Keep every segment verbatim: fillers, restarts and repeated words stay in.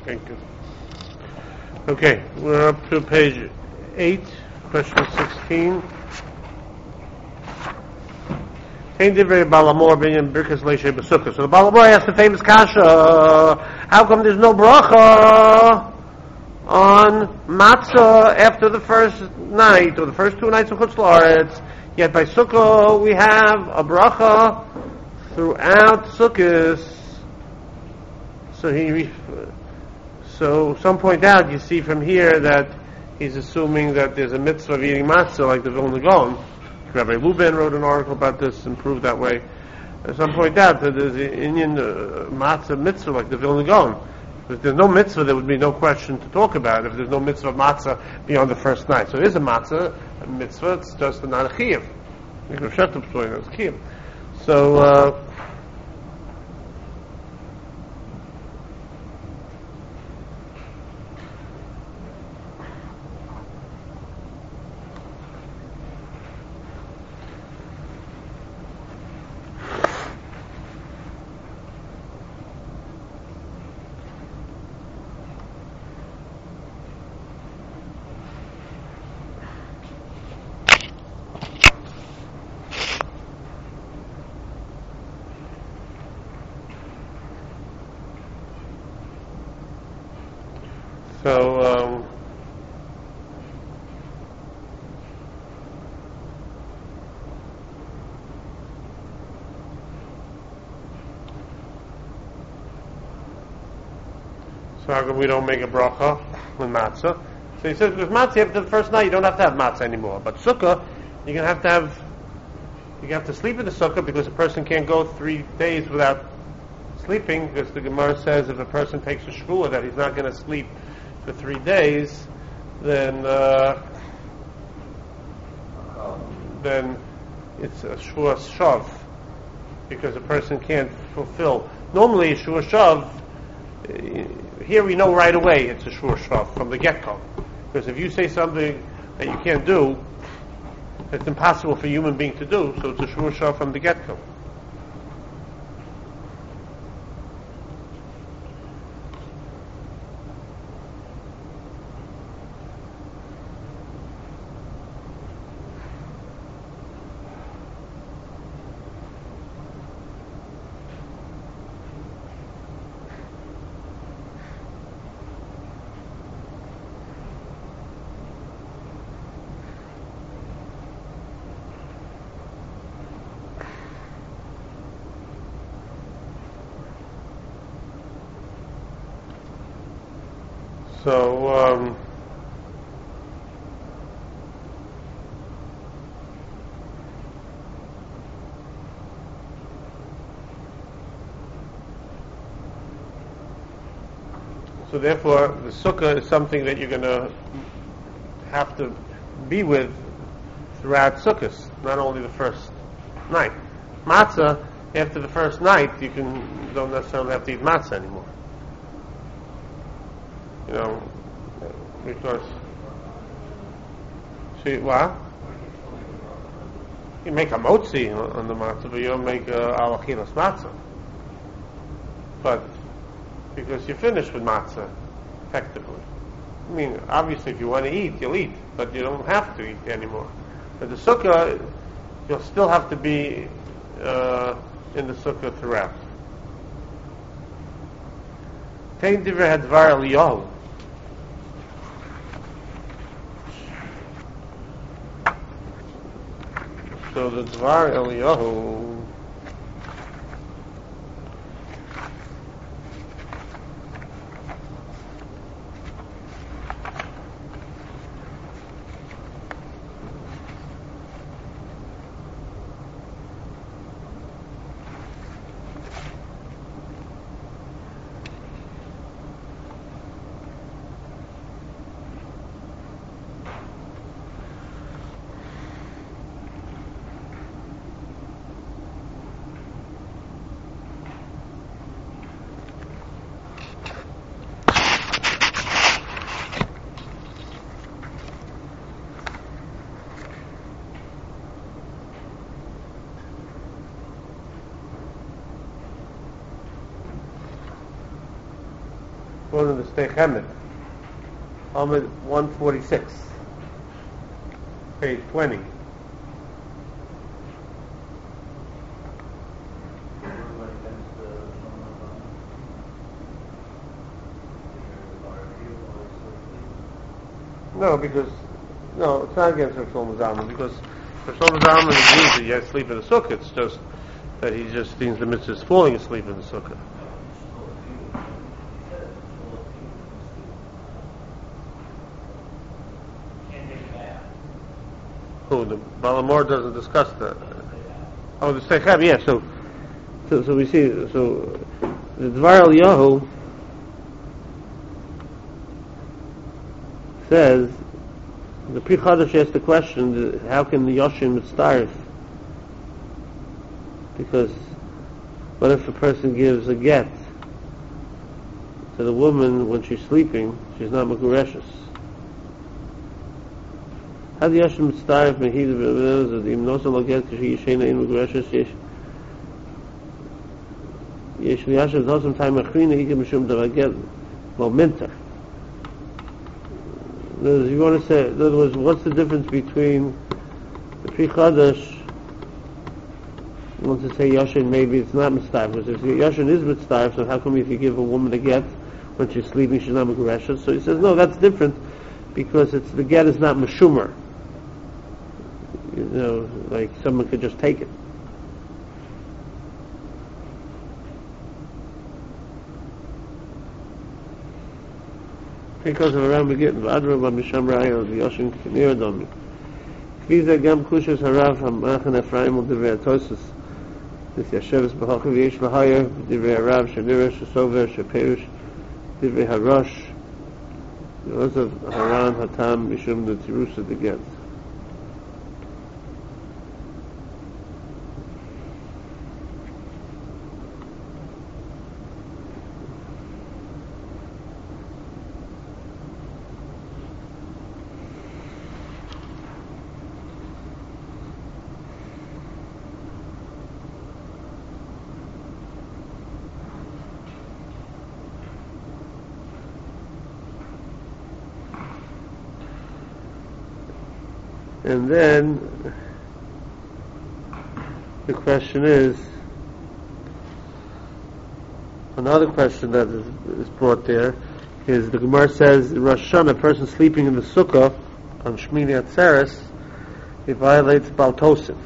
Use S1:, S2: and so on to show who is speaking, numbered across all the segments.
S1: Thank you. Okay, we're up to page eight, question sixteen. So the Balamor asked the famous kasha, how come there's no bracha on matzah after the first night, or the first two nights of Chutz La'aretz, yet by Sukkah we have a bracha throughout Sukkot? So he, so some point out, you see from here that he's assuming that there's a mitzvah of eating matzah like the Vilna Gaon. Rabbi Lubin wrote an article about this and proved that way. And some point out that there's an Indian uh, matzah mitzvah like the Vilna Gaon. If there's no mitzvah, there would be no question to talk about if there's no mitzvah of matzah beyond the first night. So it is a matzah, a mitzvah, it's just not a chiyuv. So, uh, So, um, so how come we don't make a bracha with matzah? So he says, with matzah after the first night, you don't have to have matzah anymore. But sukkah, you're going to have to have, you have to sleep in the sukkah because a person can't go three days without sleeping, because the Gemara says if a person takes a shvuah that he's not going to sleep for three days, then uh, then it's a shvuah shav, because a person can't fulfill. Normally, a shvuah shav, here we know right away it's a shvuah shav from the get-go, because if you say something that you can't do, it's impossible for a human being to do, so it's a shvuah shav from the get-go. So, um, so therefore, the sukkah is something that you're going to have to be with throughout Sukkot, not only the first night. Matzah, after the first night, you can you don't necessarily have to eat matzah anymore. You know, because see what? You make a motzi on the matzah, but you don't make a al achilas matzah. But because you're finished with matzah, effectively. I mean, obviously, if you want to eat, you'll eat, but you don't have to eat anymore. But the sukkah, you'll still have to be uh, in the sukkah throughout. Tein divrei hadvar Eliyahu. So the Dvar Eliyahu quoting the Stei Chemet, Amud one forty-six, page twenty. No, because no, it's not against Rav Shlomo Zalman, because Rav Shlomo Zalman agrees that you have to sleep in the sukkah. It's just that he just thinks the mitzvah is falling asleep in the sukkah. Who the Balamor doesn't discuss that. Oh, the Steichab, yeah. So, so, so we see. So the Dvar Eliyahu says, the Pri Chadash asked the question, how can the Yoshim starve? Because what if a person gives a get to the woman when she's sleeping, she's not Magureshes? How do Yoshim starve? Mehid v'evez, im nosa lo get, k'shi yishena in Magureshes, yesh yesh liyashem nosam time achrina, ikim mishum davar get, lo minter. You want to say, in other words, what's the difference between the Pri Chadash? You want to say Yashin, maybe it's not mitzvah. Because if Yashin is mitzvah, so how come if you give a woman a get when she's sleeping, she's not megureshes? So he says, no, that's different because it's the get is not meshumer. You know, like someone could just take it. Because of around begin Adra ba Misham Raya the Yoshin Kinir Domi. Kviza gam kushas harav hamachan Ephraim ul divrei Tosus. This Yashavas b'halcha v'yesh l'haya divrei harav shenira shesover sheperush divrei harosh. Yozav haran hatam mishum the tirusa the get. And then the question is, another question that is, is brought there is the Gemara says Rosh Hashanah, a person sleeping in the sukkah on Shmini Atzeres, he violates Baal Tosef.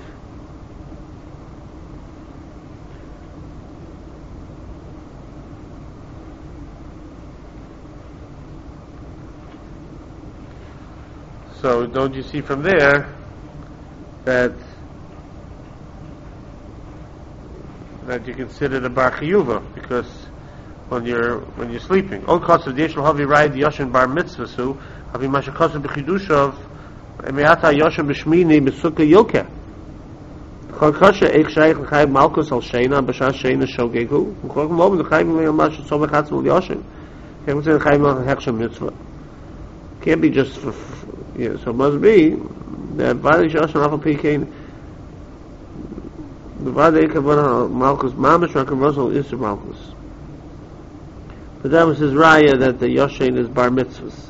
S1: So don't you see from there that that you consider the bar chiyuva because when you're when you're sleeping, all costs of the yeshul havi ride the yoshin bar mitzvah su havi mashakasim b'chidushav emiata yoshin b'shmini b'sukkah yokeh. Chol kasha eich shaykh l'chayv malkus al sheina b'shas sheina shogegu v'chol k'mobin l'chayv l'yamash tzom echatz l'l yoshin can't say l'chayv l'chayv mitzvah can't be just for yeah, so it must be that Vadi Shashan Alpha Pekin the Vadi Kavana Malchus Mamish Rakam Russell is Malchus. But that was his raya that the Yoshin is bar mitzvahs.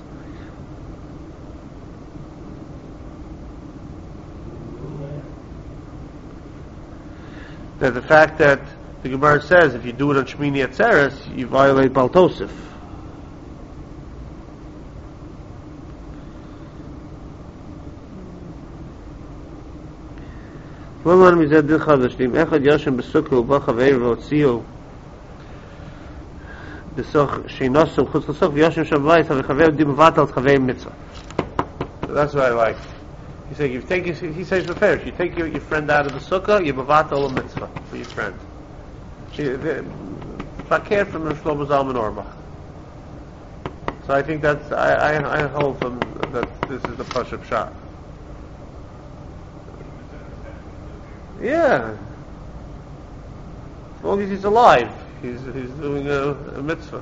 S1: That the fact that the Gemara says if you do it on Shmini Atzeres, you violate Baal Tosef. One man is did khadash lim echad yashem besukah uba chaver v'otziu besoch sheinosu chutz l'soch v'yashem shabbayis havechaver di mevatal chaver mitzvah. That's what I like. He said, you take his, he says the fair. You take your, your friend out of the sukkah, you mevatal a mitzvah for your friend. Fakir from the Shlomo Zalman Auerbach. So I think that's I I, I hold from that this is the Pashup shot. Yeah. As long as he's alive, he's he's doing a, a mitzvah.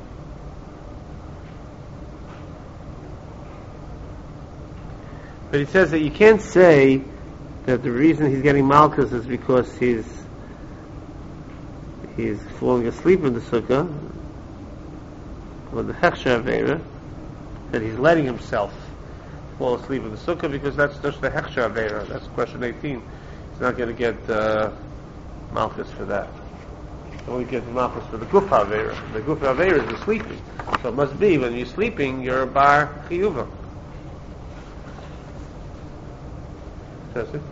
S1: But he says that you can't say that the reason he's getting malchus is because he's he's falling asleep in the sukkah. But the Hechsher Avera, that he's letting himself fall asleep in the sukkah, because that's just the Hechsher Avera. That's question eighteen. He's not going to get uh, Malchus for that. He only gets Malchus for the Guf Avera. The Guf Avera is the sleeping. So it must be when you're sleeping, you're a bar chiyuva. That's it.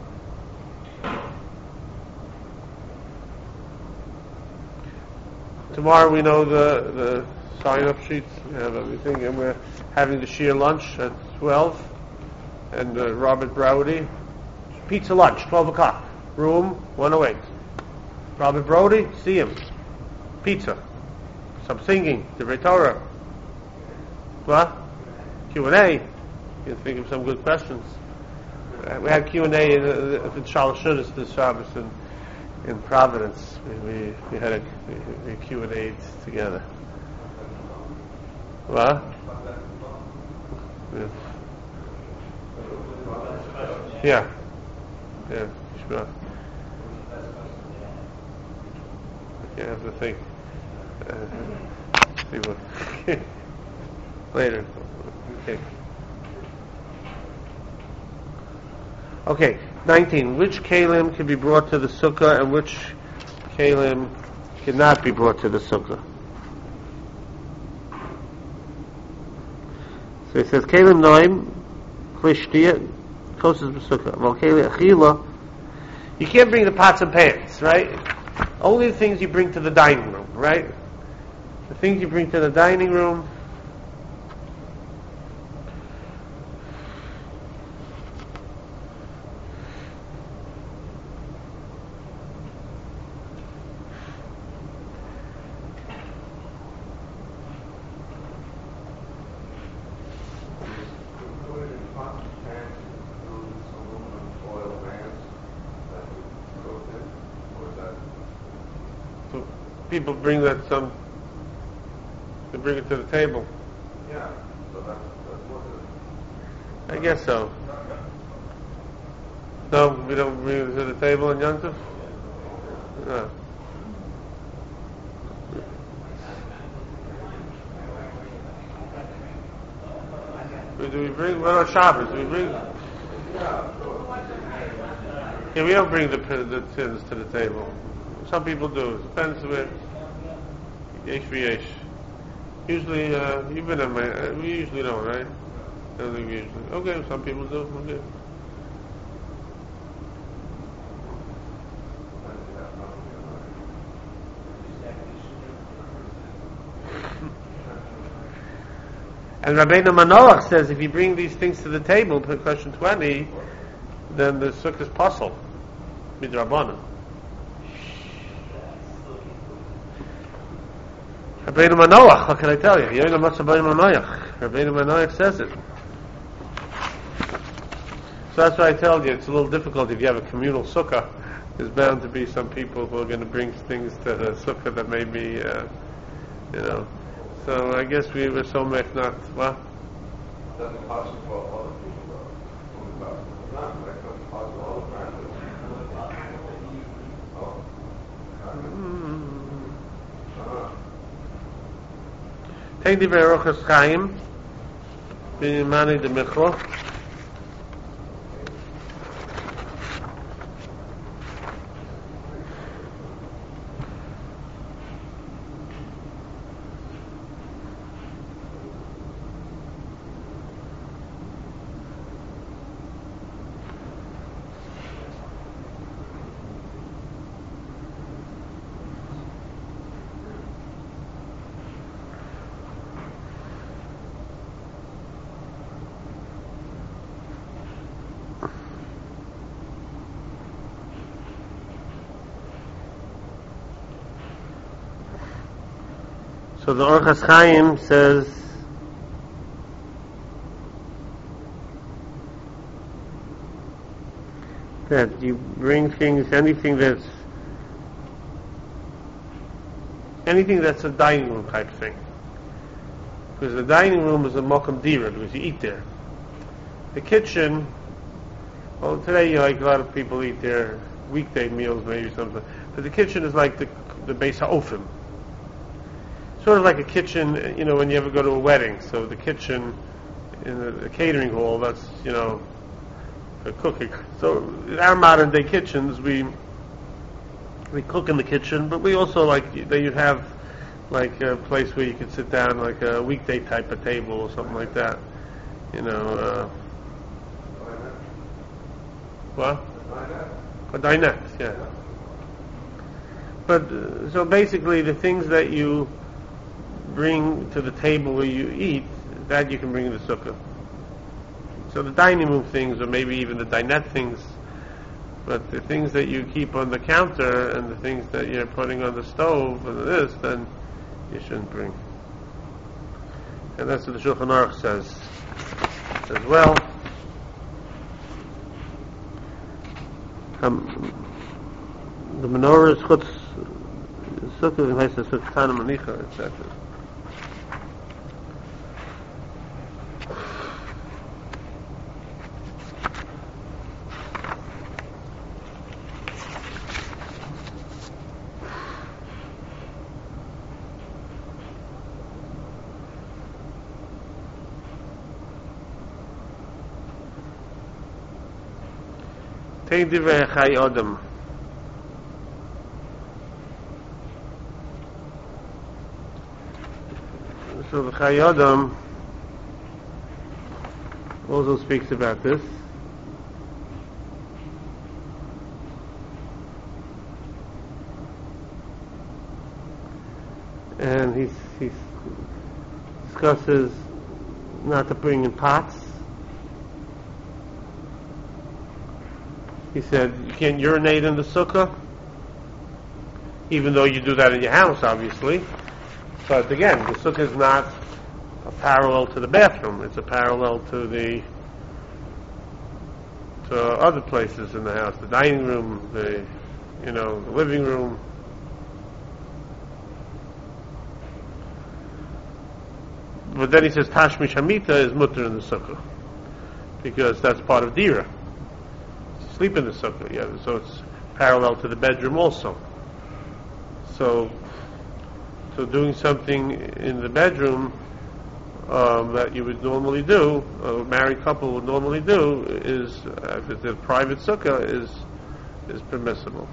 S1: Tomorrow we know the, the sign-up sheets, we have everything, and we're having the sheer lunch at twelve, and uh, Robert Brody, pizza lunch, twelve o'clock, room one oh eight. Robert Brody, see him. Pizza. Some singing, the Torah. What? Q and A. You can think of some good questions. Uh, we had Q and A in, uh, in Shalosh Shudas this Shabbos in, in Providence. We, we, we had a, we, we Q and A together. What? Yeah. Yeah. Yeah. Sure. I have to think. Uh, see what. Later. Okay. Okay. Nineteen. Which kalim can be brought to the sukkah, and which kalim cannot be brought to the sukkah? So it says kalim noim, klishtia, koshes b'sukkah. Well, kalim achila. You can't bring the pots and pans, right? Only the things you bring to the dining room, right? The things you bring to the dining room. People bring that some, they bring it to the table.
S2: Yeah, so that's, that's what it is.
S1: I guess so. No, we don't bring it to the table in Yom Tov? No. Do we bring, what are Shabbos? Do we bring? Yeah, we don't bring the, the tins to the table. Some people do. It depends where. Yesh v'yesh. Usually, uh, you've been in my. Uh, we usually don't, right? I don't think we usually. Okay, some people do. Okay. And Rabbeinu Manoach says if you bring these things to the table, per question twenty, then the sukkah is possible. Midrabanan. Rabbeinu Manoach, what can I tell you? Rabbeinu Manoach. Rabbeinu Manoach says it. So that's why I told you, it's a little difficult if you have a communal sukkah. There's bound to be some people who are going to bring things to the sukkah that may be, uh, you know. So I guess we were so much not, what?
S2: It doesn't possible for other people though. Not like it's possible all the time. Oh.
S1: Take the Verochas Chaim, Binyamani de Michro. So the Orchas Chaim says that you bring things, anything that's anything that's a dining room type thing. Because the dining room is a mokum dira, because you eat there. The kitchen, well today you know, like a lot of people eat their weekday meals maybe something, but the kitchen is like the the Beis HaOfim. sort of like a kitchen, you know, when you ever go to a wedding. So the kitchen in the, the catering hall, that's, you know, for cooking. So in our modern day kitchens, we we cook in the kitchen, but we also like that you have like a place where you can sit down, like a weekday type of table or something like that. You know, uh, what? A dinette, yeah. But uh, so basically, the things that you bring to the table where you eat, that you can bring in the sukkah. So the dining room things, or maybe even the dinette things, but the things that you keep on the counter and the things that you're putting on the stove and this, then you shouldn't bring. And that's what the Shulchan Aruch says as well. Um, the menorah is chutz sukkah, and says chutz tana manicha, et cetera. Take divrei Chai Adam. So the Chai Adam also speaks about this. And he he discusses not to bring in pots. He said you can't urinate in the sukkah, even though you do that in your house, obviously. But again, the sukkah is not a parallel to the bathroom; it's a parallel to the to other places in the house, the dining room, the you know the living room. But then he says Tashmish Hamita is mutter in the sukkah because that's part of dira. Sleep in the sukkah, yeah. So it's parallel to the bedroom also. So, so doing something in the bedroom um, that you would normally do, a married couple would normally do, is uh, if it's a private sukkah, is is permissible.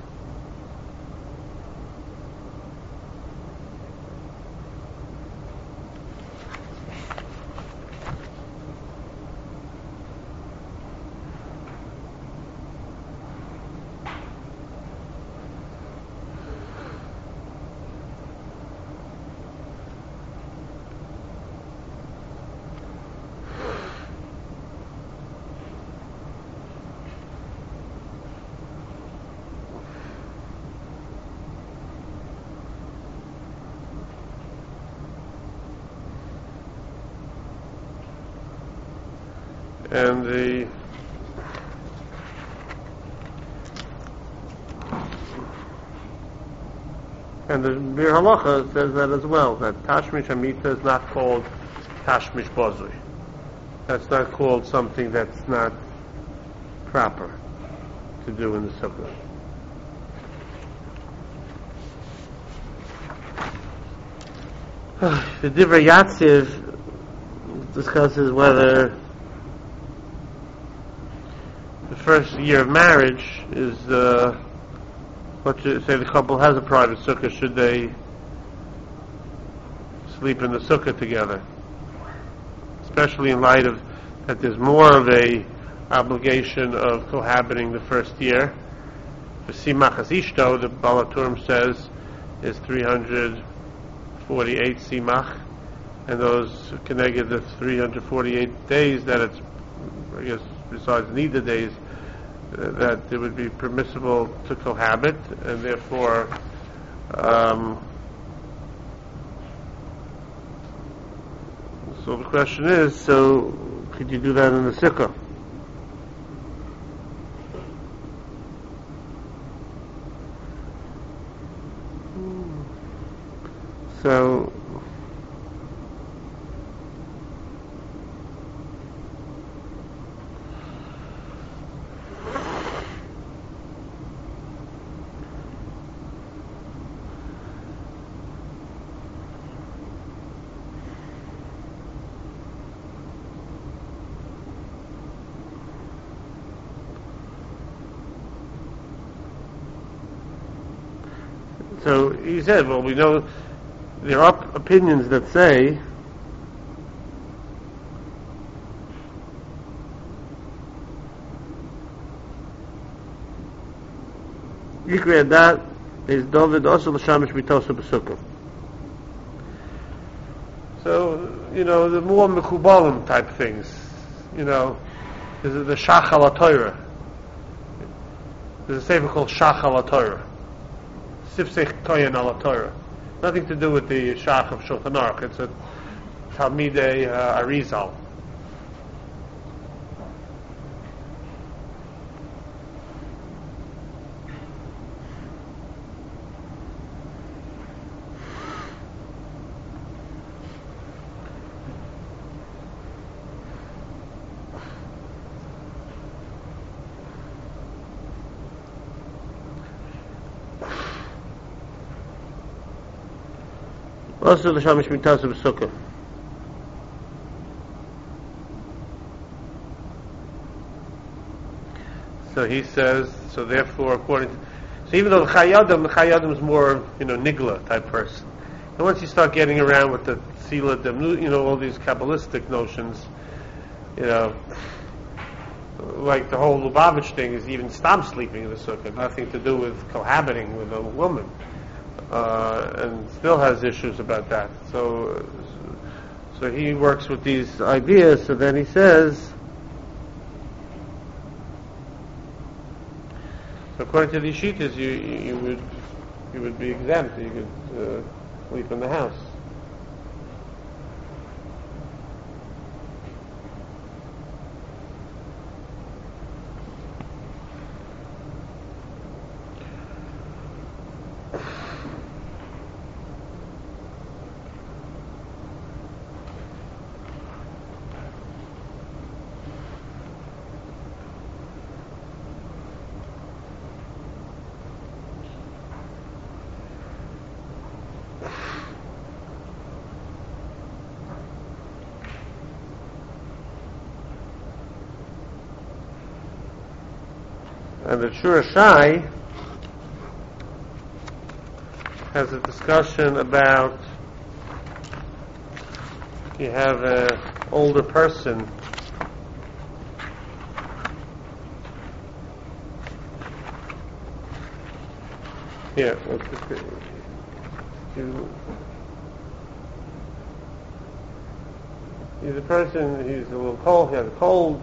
S1: And the and the Bir Halacha says that as well, that Tashmish Hamita is not called Tashmish Bozui. That's not called something that's not proper to do in the sukkah. The Divrei Yatziv discusses whether the first year of marriage is uh, what you say the couple has a private sukkah, should they sleep in the sukkah together, especially in light of that there's more of a obligation of cohabiting the first year. The Simach Ishto, the Baal HaTurim says, is three hundred forty-eight Simach, and those connected the three hundred forty-eight days that it's, I guess, besides Nida days, uh, that it would be permissible to cohabit, and therefore um, so the question is, so could you do that in the sukkah? So So he said, well, we know there are opinions that say Yikri that is David also l'shamish mitosa b'sukkah. So, you know, the more mekubalim type things, you know, this is the Shach al Torah. There's a sefer called Shach al Torah, Sifsech Koyen al Torah. Nothing to do with the Shach of Shulchan Aruch. It's a Talmidei uh, Arizal. Also the Shamish Mitaz of Sukkah. So he says, so therefore according to, so even though the Chayadim, the Chayadim is more, you know, Nigla type person. And once you start getting around with the Sila, you know, all these Kabbalistic notions, you know, like the whole Lubavitch thing is even stop sleeping in the Sukkah, nothing to do with cohabiting with a woman. Uh, and still has issues about that. So, so he works with these ideas. So then he says, so according to these shittas, you you would you would be exempt. You could uh, sleep in the house. And the Shura Shai has a discussion about you have an older person here. He's a person, he's a little cold, he has a cold.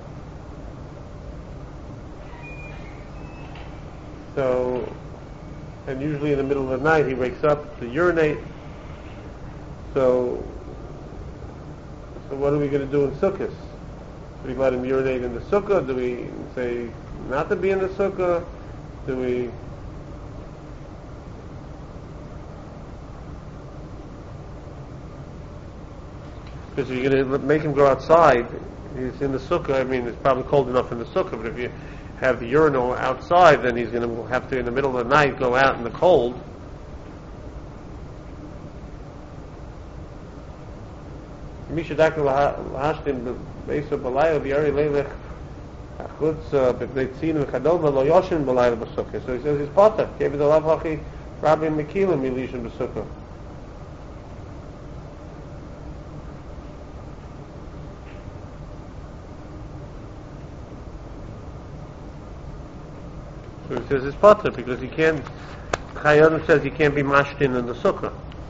S1: So, and usually in the middle of the night he wakes up to urinate. So, so what are we going to do in Sukkot? Do we let him urinate in the Sukkah? Do we say not to be in the Sukkah? Do we... Because you're going to make him go outside. He's in the Sukkah. I mean, it's probably cold enough in the Sukkah, but if you have the urinal outside, then he's going to have to, in the middle of the night, go out in the cold. So he says his potter gave it the lav hachi rabbi mekilim milishin b'sukkah. So he says it's potter because he can't. Chayyim says he can't be mashtin in the sukkah,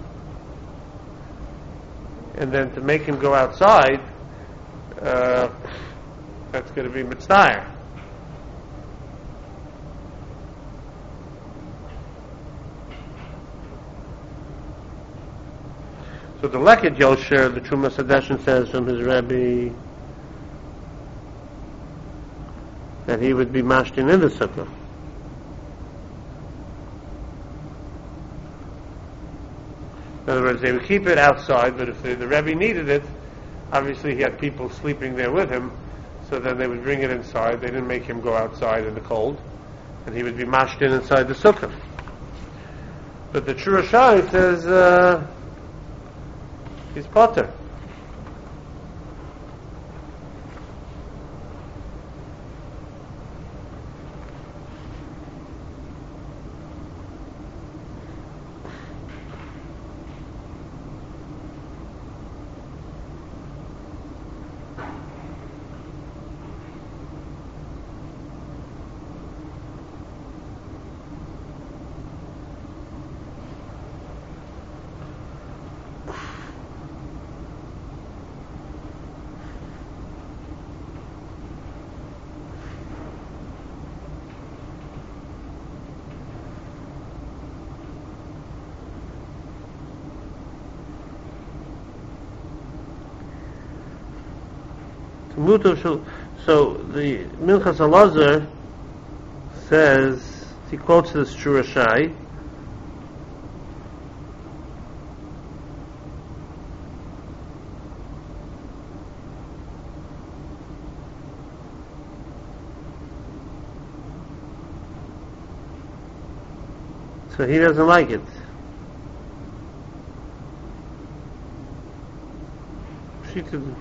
S1: and then to make him go outside, uh, that's going to be mitzvah. So the Leked Yosher, the Truma Sadeshin says from his Rebbe that he would be mashtin in the sukkah. In other words, they would keep it outside, but if the, the Rebbe needed it, obviously he had people sleeping there with him, so then they would bring it inside. They didn't make him go outside in the cold, and he would be mashed in inside the sukkah. But the Shura Shai says uh, he's potter. So mutar shel. So the Minchas Elazar says, he quotes this Shurashai. So he doesn't like it. She could.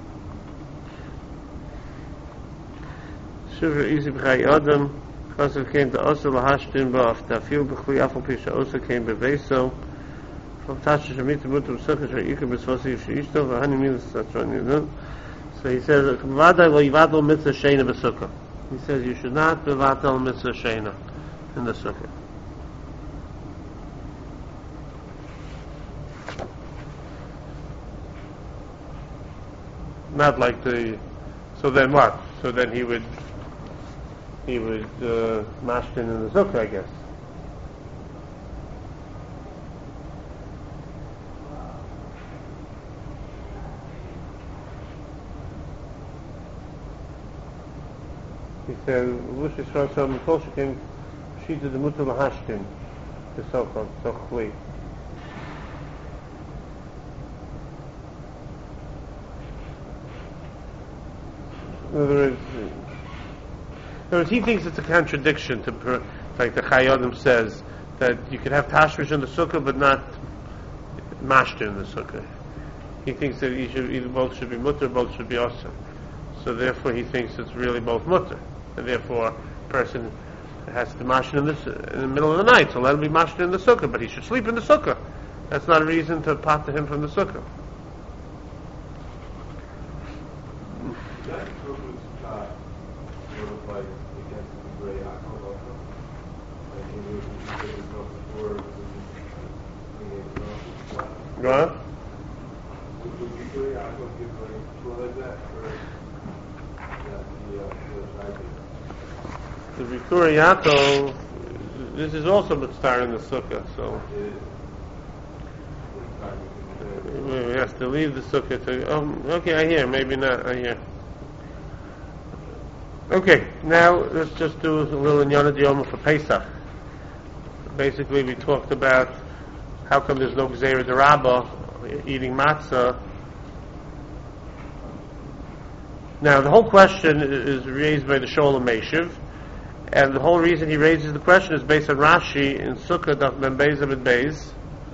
S1: Shuvah easy b'chai adam. Chassav came to Osa lahashtin ba'af tafil b'chui afal pisha Osa came b'veiso. From Tasha Shemita Mutam Sukkah Shayikah B'svasi Yishto V'hani Milas Satzron. So he says, "V'adai lo yivatel mitzvah sheina b'sukkah." He says you should not bevatel mitzvah sheina in the sukkah. Not like the. So then what? So then he would. He would uh, mashtin in the sukkah, I guess. He said, "Lush Yisrael Sal Mikol Shekem Shita Demuta Lahashtin," the so-called Sochli. In other words, in other words, he thinks it's a contradiction to, per, like the Chayyim says, that you could have tashmish in the sukkah but not mashter in the sukkah. He thinks that you should, either both should be mutter, both should be osir. So therefore, he thinks it's really both mutter, and therefore, a person has to mashter in, in the middle of the night. So let him be mashter in the sukkah, but he should sleep in the sukkah. That's not a reason to pot to him from the sukkah. Go on. The Bikurim Yaakov, this is also mitzvah in the sukkah, so he has to leave the sukkah to. Oh, okay, I hear. Maybe not. I hear. Okay, now let's just do a little Inyana Diyoma for Pesach. Basically, we talked about how come there's no Gzeira D'Rabba eating matzah. Now, the whole question is raised by the Sholem Meshiv, and the whole reason he raises the question is based on Rashi in Sukkah Daf Ben Beis Amid Beis.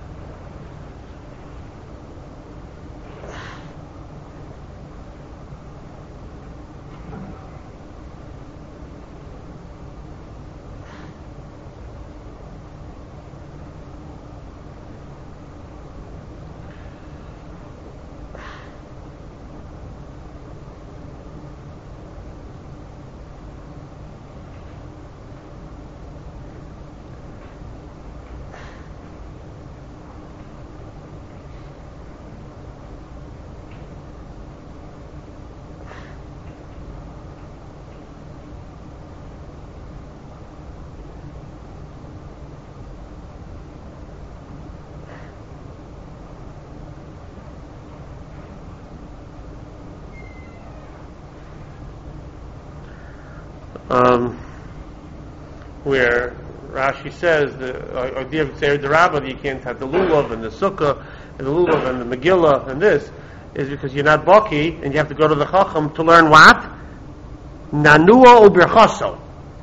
S1: Um, where Rashi says the idea of Gzeira D'Rabba that you can't have the lulav and the sukkah and the lulav and the Megillah and this is because you're not baki and you have to go to the Chacham to learn what? Nanua u'birchaso.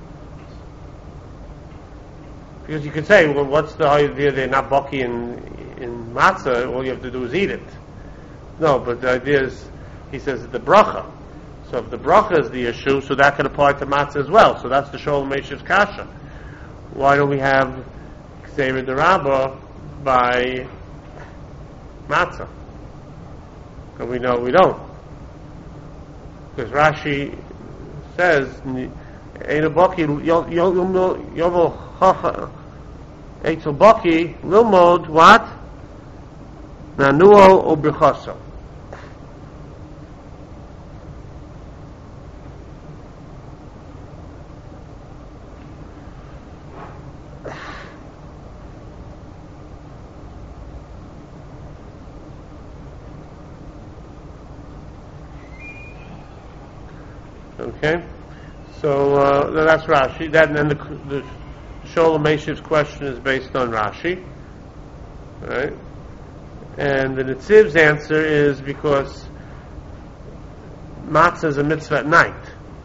S1: Because you could say, well, what's the idea they're not baki in, in matzah? All you have to do is eat it. No, but the idea is, he says, the bracha. So if the bracha is the issue, so that can apply to matzah as well. So that's the Sholem Meshiv's kasha. Why don't we have Gzeira D'Rabba by matzah? Because we know we don't. Because Rashi says, Eina Baki Yovel Chacha Eitzel Baki Lilmod what? Nanuo or Birchaso. Okay, so uh, that's Rashi. That and then the, the Sholem Meshiv's question is based on Rashi, right? And the Nitziv's answer is because matzah is a mitzvah at night,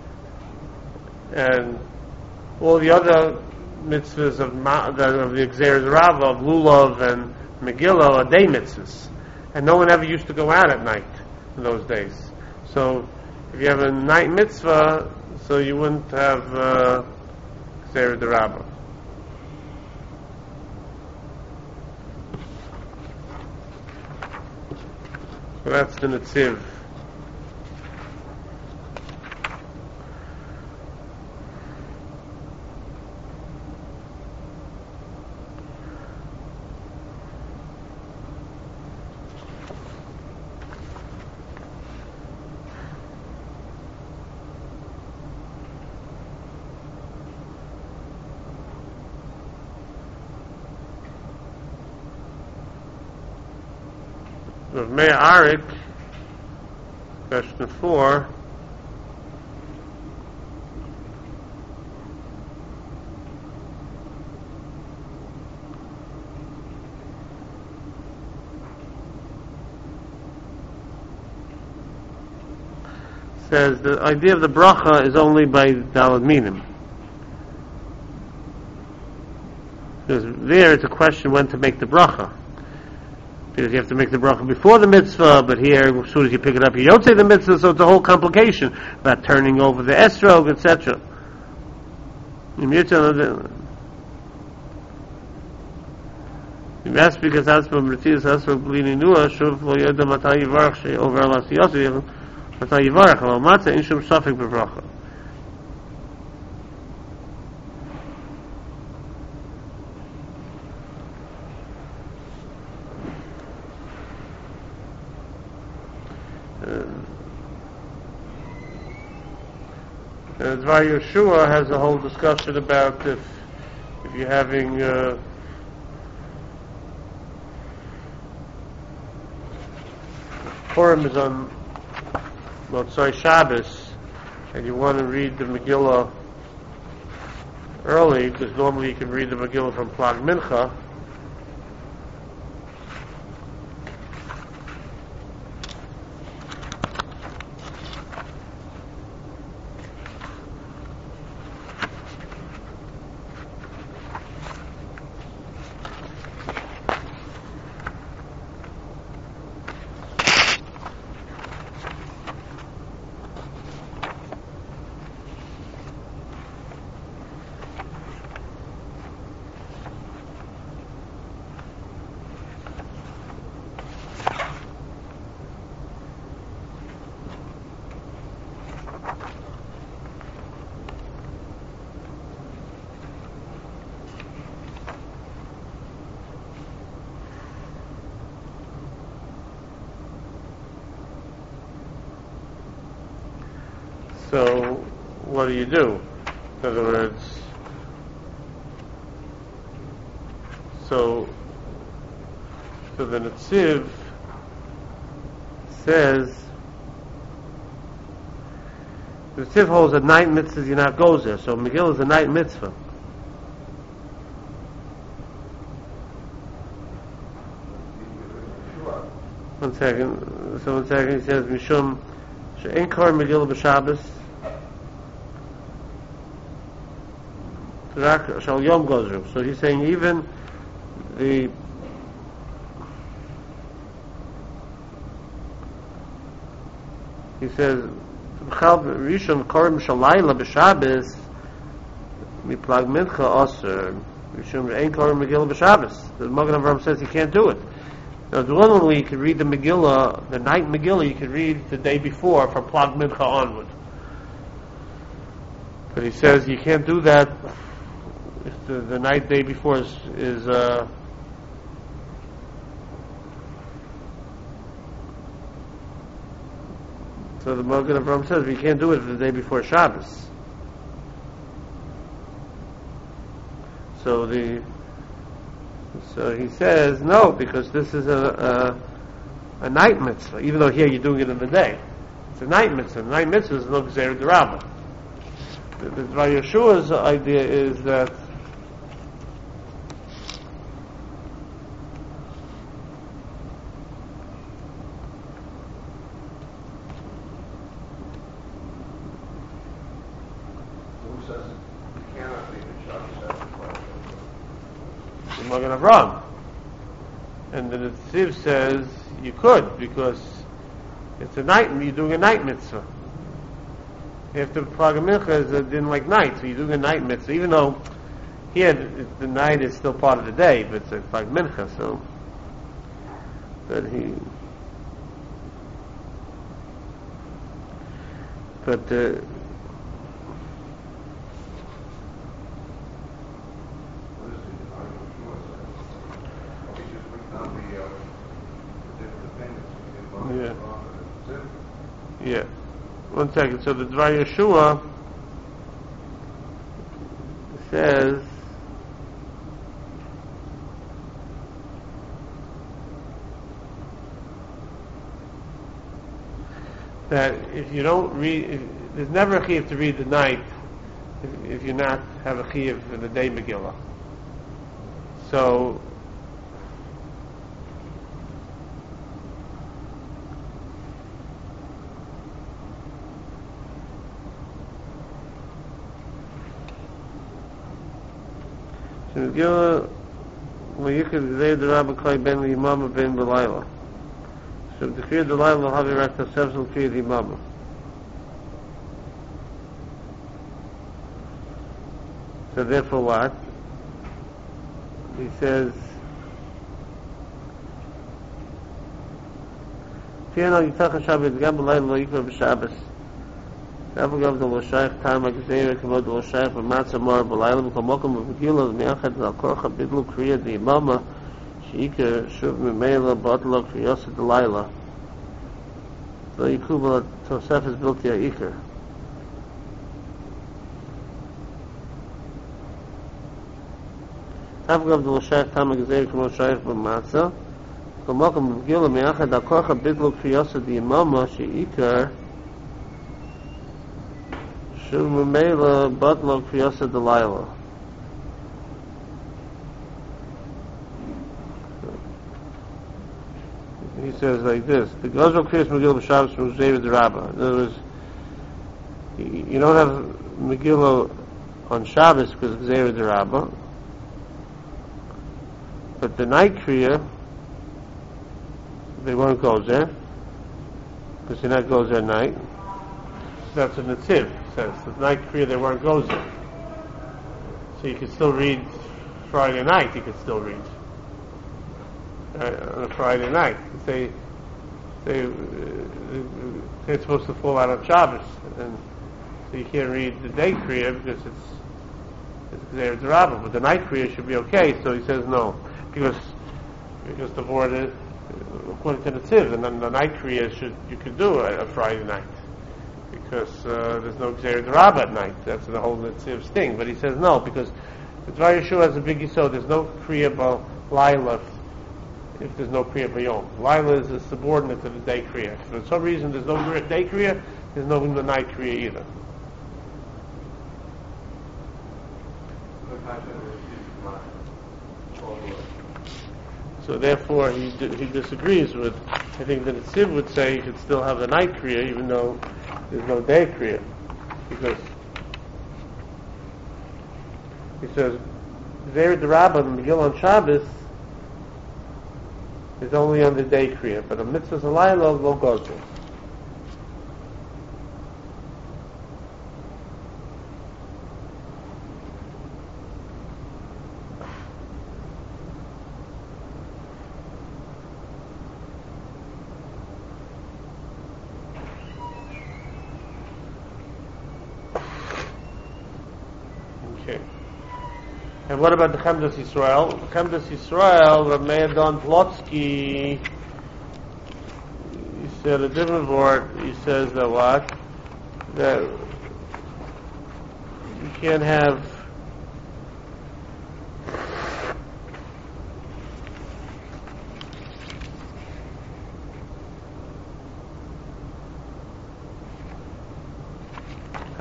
S1: and all the other mitzvahs of, ma- of the Gzeres Rava, of Lulav and Megillah are day mitzvahs, and no one ever used to go out at night in those days. So if you have a night mitzvah, so you wouldn't have uh, Gzeres Rava. So that's the Netziv. Of Meir Arik, question four. Says the idea of the bracha is only by Dalad Minim. Because there it's a question when to make the bracha. Because you have to make the bracha before the mitzvah, but here, as soon as you pick it up, you don't say the mitzvah, so it's a whole complication about turning over the esrog, et cetera. That's because that's from Matthias esrog blini nua shuv lo yoda matai yivarach she over alas yosef matai yivarach al matzah in shum safek bebracha. And Dvar Yeshua has a whole discussion about if if you're having uh, Purim is on Motzai Shabbos, and you want to read the Megillah early, because normally you can read the Megillah from Plag Mincha. So, what do you do? In other words, so, so the Netziv says, the Netziv holds that night mitzvahs you're not goes there, so Megillah is a night mitzvah. One second, so one second, he says, Mishum, she'en kor Megillah b'Shabbos, Shal Yom Gozru. So he's saying even the he says Rishon Korim Shalayla b'Shabbos Miplag Mincha Aser Rishon Ein Korim Megillah b'Shabbos. The Magen Avraham says he can't do it. Now, normally you can read the Megillah, the night Megillah you can read the day before from Plag Mincha onward. But he says you can't do that if the, the night day before is, is uh, so the Magen Avraham says we can't do it the day before Shabbos. So the so he says no, because this is a, a a night mitzvah. Even though here you're doing it in the day, it's a night mitzvah. The night mitzvah is no Gzeir D'Rabba. the, the Dvar Yeshua's idea is that
S2: Who says it cannot be the Shabbos sacrifice?
S1: the Magen Avraham. And the Netziv says you could, because it's a night, you're doing a night mitzvah. After Plag Mincha is a din like night, so you're doing a night mitzvah, even though here the, the night is still part of the day, but it's a Plag Mincha, so but he but uh,
S2: What is the Dvar Yeshua say? He just brings down the, uh, the different opinions between
S1: Yeah.
S2: Magen Avraham and Tzim.
S1: yeah. One second. So the Dvar Yeshua says that if you don't read, if, there's never a chiyuv to read the night if, if you not have a chiyuv in the day Megillah. So So Megillah, Vayikad Gzei D'Rabba Klai Ben L'Yimama Ben B'Layla. So the Kriyat D'Layla will have Yirak Tasef Zul Kriyat Yimama. So therefore what? He says, Tiyan Yitach HaShabbat Gam B'Layla Lo Yikva B'Shabbos. Avagav the Loshayach Tam HaGzei Kavod the Loshayach B'Matzah Mor B'Layla B'Kol Mokom B'Megillah V'Miachad Zal Korcha Bidlu Kriyat Yimama Sheikah Shuv Mimela Botlo Kriyasa D'Layla Lo Yikuba Tosef is built Ya'ikar. Avagav the Loshayach Tam HaGzei Kavod Loshayach B'Matzah B'Kol Mokom B'Megillah V'Miachad Zal Korcha Bidlu Kriyasa Yimama Sheikah Shuv Mimela Botlo Kriyasa D'Layla. He says like this: the Gozal Kriyas Megillah B'Shabbos from Gzei D'Rabba. In other words, you you don't have Megillah on Shabbos because of Gzei D'Rabba, but the night Kriya they won't go there because the night goes there at night. That's what Netziv says. The night Kriya they weren't goes there, so you can still read Friday night. You can still read. Uh, on a Friday night. They, they, uh, they're supposed to fall out on Shabbos, and so you can't read the day Kriya because it's it's Gzei D'Rabba, but the night Kriya should be okay. So he says no, because because the board is according to the Tziv, and then the night Kriya should you could do a, a Friday night because uh, there's no Gzei D'Rabba at night. That's the whole Tziv's thing. But he says no because the Dvar Yeshua has a big yisod. There's no Kriya Bal Laila if there's no Kriya Bayom. Laila is a subordinate to the day Kriya. If for some reason there's no day Kriya, there's no the night Kriya either. So therefore he di- he disagrees with, I think that Tziv would say you could still have the night Kriya even though there's no day Kriya. Because he says, Gzei D'Rabba, the Megillah on Shabbos, is only on the day Kriya, but a mitzvah Zalayla will go to. Okay. And what about the Chemdas Yisrael? The Chemdas Yisrael, Rav Meir Don Plotsky, he said a different word. He says that what? That you can't have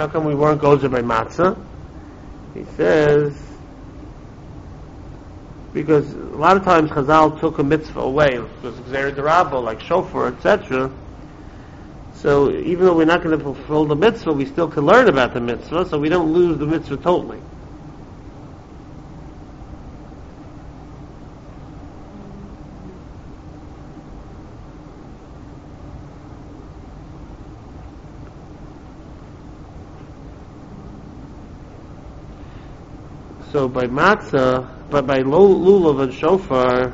S1: How come we weren't gozer by matzah? He says, because a lot of times Chazal took a mitzvah away, because Gzeir D'Rabba, like shofar, et cetera. So even though we're not going to fulfill the mitzvah, we still can learn about the mitzvah, so we don't lose the mitzvah totally. So by matzah, but by lulav and shofar,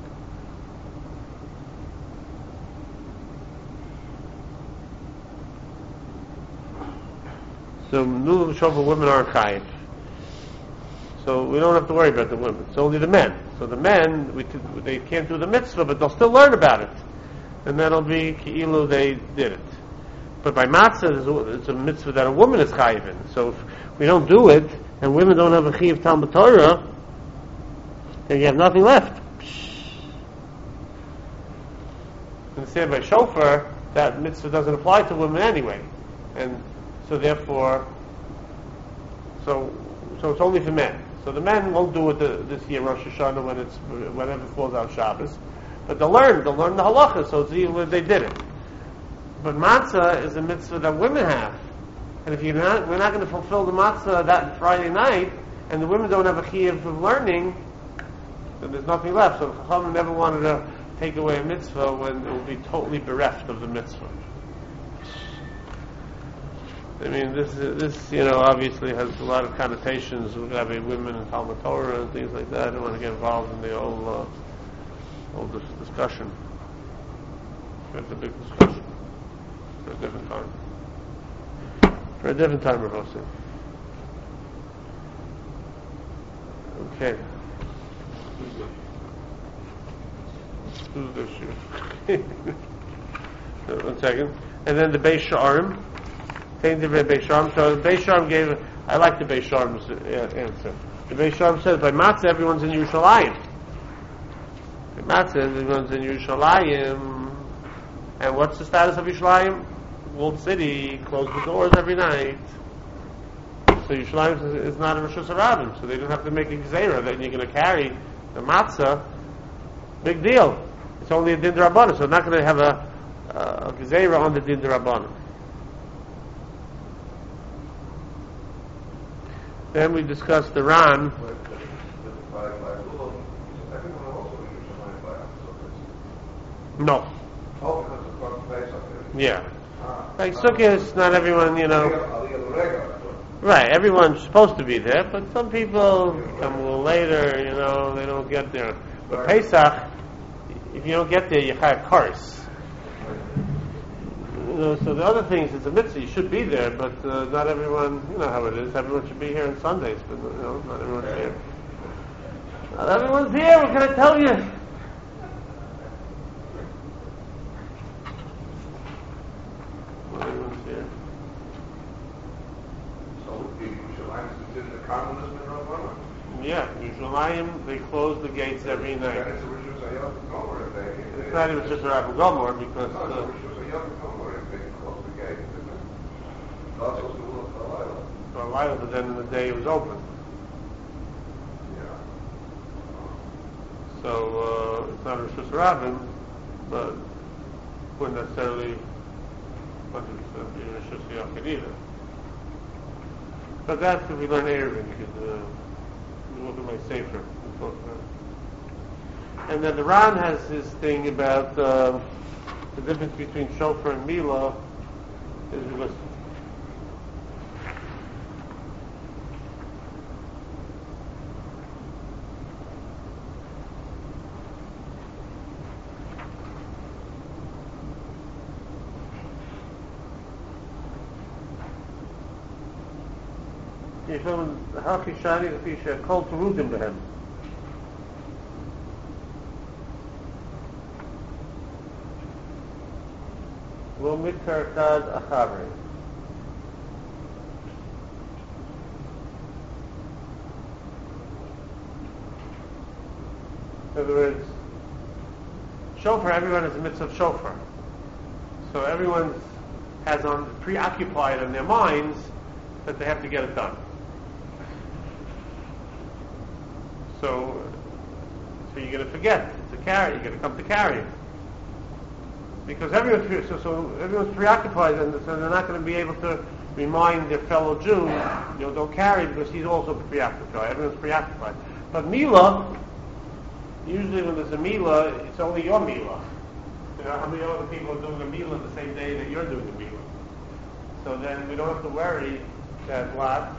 S1: so lulav and shofar women aren't chayiv. So we don't have to worry about the women. It's only the men. So the men, we could, they can't do the mitzvah, but they'll still learn about it, and that'll be ki'ilu they did it. But by matzah, it's a mitzvah that a woman is chayiv in. So if we don't do it, and women don't have a chiyuv Talmud Torah, then you have nothing left. Instead, by shofar, that mitzvah doesn't apply to women anyway, and so therefore, so so it's only for men. So the men won't do it the, this year Rosh Hashanah when it's whenever it falls out Shabbos, but they'll learn. They'll learn the halacha. So it's even they did it. But matzah is a mitzvah that women have. And if you're not, we're not going to fulfill the matzah that Friday night, and the women don't have a chiyuv of learning, then there's nothing left. So Chachamim never wanted to take away a mitzvah when it will be totally bereft of the mitzvah. I mean, this this you know obviously has a lot of connotations with having women in Talmud Torah and things like that. I don't want to get involved in the whole uh, whole dis- discussion. It's a big discussion for a different time. For a different time, Rav Hossein. Okay. Who's this shoe? One second. And then the Beis Sha'arim. Same thing with Beis Sha'arim. So the Beis Sha'arim gave, I like the Beis Sha'arim's answer. The Beis Sha'arim says, by Matzah, everyone's in Yerushalayim. By Matzah, everyone's in Yerushalayim. And what's the status of Yerushalayim? Walled city, close the doors every night. So Yerushalayim is not a Rosh Hashanah, so they don't have to make a gzeira that you're going to carry the matzah. Big deal. It's only a din d'Rabbanan, so they're not going to have a, a gzeira on the din d'Rabbanan. Then we discussed the Ran. No. Yeah. Like Sukkot, not everyone, you know. Right, everyone's supposed to be there, but some people come a little later, you know, they don't get there. But Pesach, if you don't get there, you have curse. You know, so the other things, it's a mitzvah, you should be there, but uh, not everyone, you know how it is, everyone should be here on Sundays, but you know, not everyone's here. Not everyone's here, what can I tell you? Not everyone's here.
S2: So Yerushalayim is considered a communism in Rabbana?
S1: Yeah, Yerushalayim, they close the gates every night.
S2: It's
S1: not even just a Rabbi Gomor, because...
S2: No,
S1: Uh, for a while, but then in the day it was open.
S2: Yeah.
S1: So uh, it's not a Rosh Hashanah, but wouldn't necessarily one hundred percent be Rosh Hashanah either. But that's if we learn Erevin, because uh, we look at my Sefer. And then the Ran has his thing about uh, the difference between Shofar and Milah is because يفهم هاكي شاني في شيء كل ترود بهم. ومتكركاد أخابري. In other words, shofar, everyone is a mitzvah of shofar. So everyone has on preoccupied in their minds that they have to get it done. So, so you're going to forget to carry. You're going to come to carry. Because everyone's so, so everyone's preoccupied, and so they're not going to be able to remind their fellow Jew, you know, don't carry because he's also preoccupied. Everyone's preoccupied. But Mila, usually when there's a Mila, it's only your Mila. You know, how many other people are doing a Mila the same day that you're doing a Mila? So then we don't have to worry that what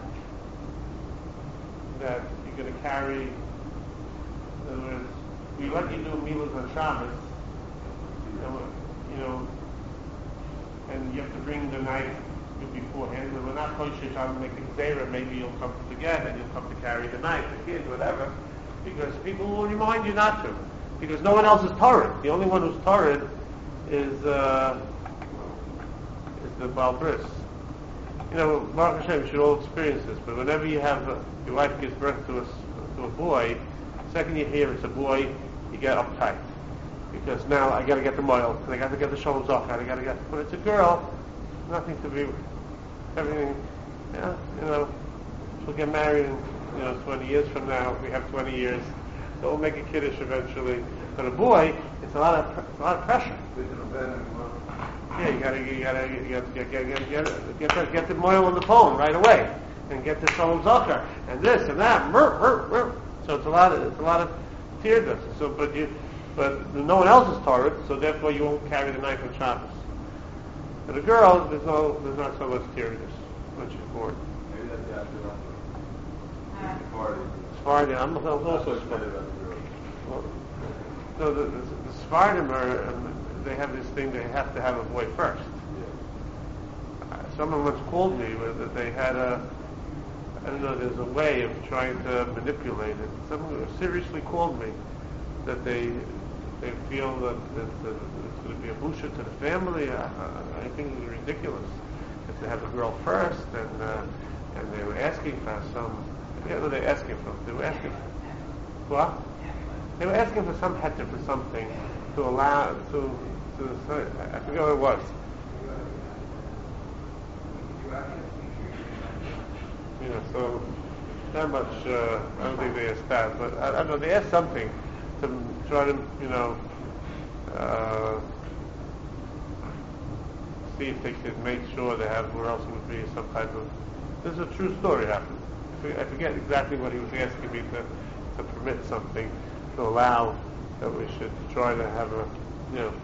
S1: that you're going to carry. In other words, we let you do Milas on Shabbos. You know, and you have to bring the knife beforehand. And we're not kosher trying to make a gzeira. Maybe you'll come to forget and you'll come to carry the knife, the kid, whatever, because people will remind you not to. Because no one else is torrid. The only one who's torrid is uh, is the Baal Bris. You know, Baruch Hashem, we should all experience this. But whenever you have uh, your wife gives birth to a to a boy, the second you hear it's a boy, you get uptight. Because now I got to get the moil, and I got to get the shoulders off, and I got to get. When it's a girl, nothing to be, everything. Yeah, you know, she'll get married, in, you know, twenty years from now. We have twenty years, so we'll make a kiddush eventually. But a boy, it's a lot of, it's a lot of pressure. Yeah, you got to, you got to, you got to get, get, get, get, get, the, get the moil on the phone right away, and get the shoulders off her, and this and that. Mur, mur, mur. So it's a lot of, it's a lot of teardus. So, but you. But no one else is Torah, so therefore you won't carry the knife on Shabbos. But a girl, there's no, there's not so much teardus when she's born.
S2: Maybe that's the after Sephardi.
S1: Sephardi, I'm also Sephardi. Well, so the, the, the Sephardim are, um, they have this thing, they have to have a boy first. Yeah. Uh, someone once called me that they had a, I don't know, there's a way of trying to manipulate it. Someone seriously called me that they they feel that, that, that it's going to be a busha to the family. I, I think it's ridiculous if they have a girl first, and uh, and they were asking for some. I forget what they were asking for. They were asking for what? They were asking for some heter for something to allow to to. I forget what it was. You know, so not much. Uh, I don't think they asked that, but I, I don't know. They asked something to try to, you know, uh, see if they could make sure they have, or else it would be some type of. This is a true story happened. I forget exactly what he was asking me to to permit something to allow that we should try to have a, you know.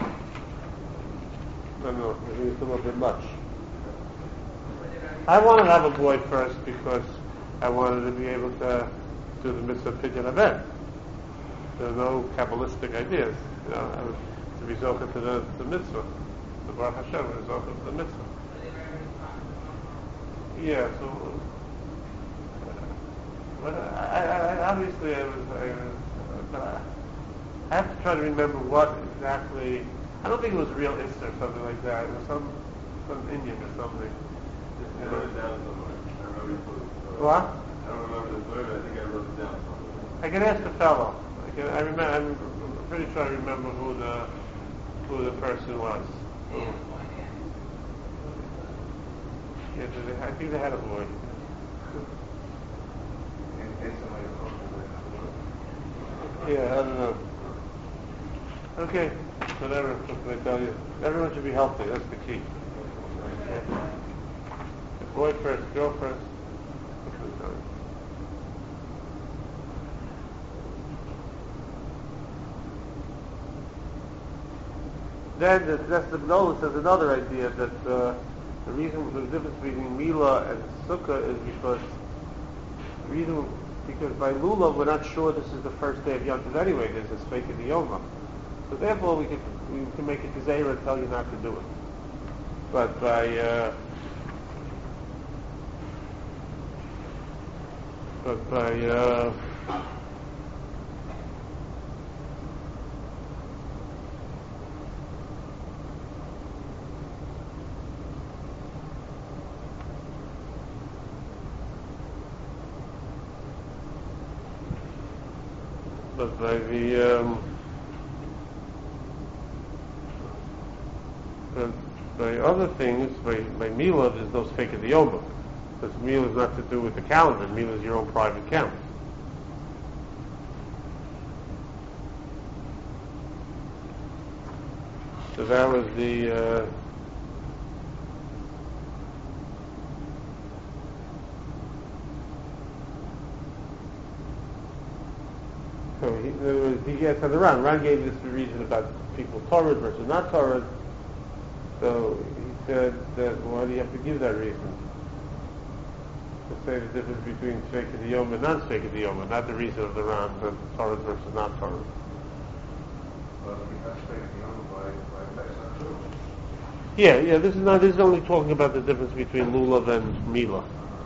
S1: I don't know. I think it's a little bit much. I wanted to have a boy first because I wanted to be able to do the mitzvah pidyon abed. There are no Kabbalistic ideas. You know, I was to be zocher to the, the mitzvah. The Baruch Hashem was zocher to the mitzvah. Yeah, so, uh, but I, I, I obviously I was, I, was but I, I have to try to remember what exactly, I don't think it was real Issa or something like that. It was some, some Indian or something.
S2: I wrote it down somewhere. I remember you put it.
S1: What?
S2: I don't remember the story, but I think I wrote it down somewhere.
S1: I can ask the fellow. I can. I remember. I'm pretty sure I remember who the who the person was. Who, yeah, they, I think they had a boy.
S2: In case somebody else.
S1: Yeah, I don't know. Okay, whatever. What can I tell you? Everyone should be healthy. That's the key. Yeah. Boy first, girl first. Then the, that's the Nolan says another idea that uh, the reason the difference between Mila and Sukkah is because the reason because by Lulav we're not sure this is the first day of Yom Tov anyway. There's this fake in the Yoma, so therefore we can we can make a Gezerah and tell you not to do it. But by uh, but by uh, but by the um, but by other things, by by Mila, there's no fake in the Yoma. Because meal is not to do with the calendar. Meal is your own private count. So that was the. Uh, so he, in other words, he gets on the Ran. Ran gave this reason about people Torah versus not Torah. So he said that why do you have to give that reason? To say the difference between Sveik Diyoma and non-Sveik Diyoma, not the reason of the Ran, but Torah versus not Torah.
S2: But we have to take the other by, by Pesach too.
S1: Yeah, yeah. This is not. This is only talking about the difference between lulav and mila.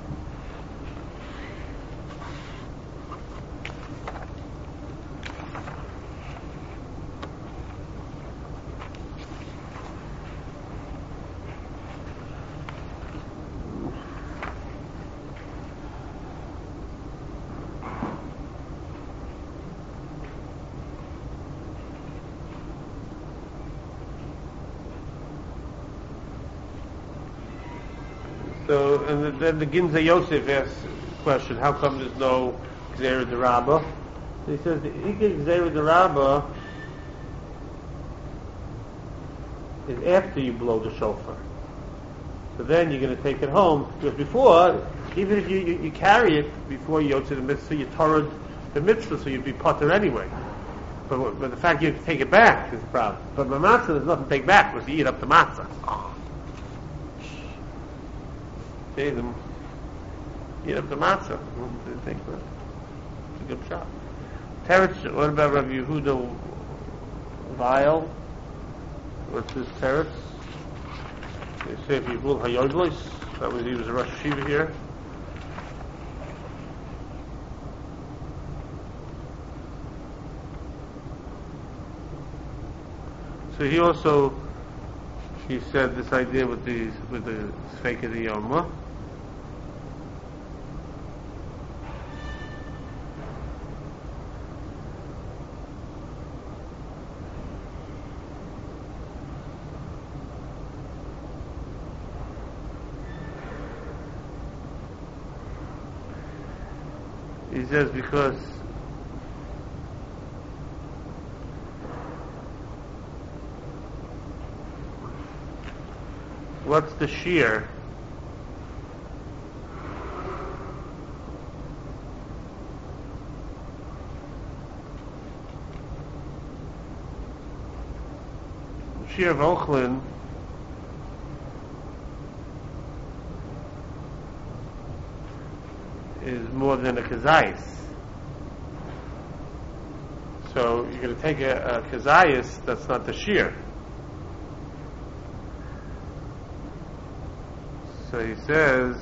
S1: So, and then the Ginza Yosef asks the question, how come there's no Gzeira D'Rabba? He says, the Ikar Gzeira D'Rabba is after you blow the shofar. So then you're going to take it home, because before, even if you, you, you carry it before you go to the mitzvah, you torah the mitzvah, so you'd be potter anyway. But, but the fact you have to take it back is the problem. But my matzah, there's nothing to take back, because you eat up the matzah. See them eat up the matzah. Think about it. It's a good shot. Teretz, what about Rabbi Yehuda Weil? What's his teretz? They say if Yibul Hayodlis, that was he was a Rosh Hashiva here. So he also he said this idea with the with the Sveik Diyoma. He says because what's the shear? The shear of Ochlin is more than a kazayis. So you're going to take a, a kazayis that's not the shear. So he says,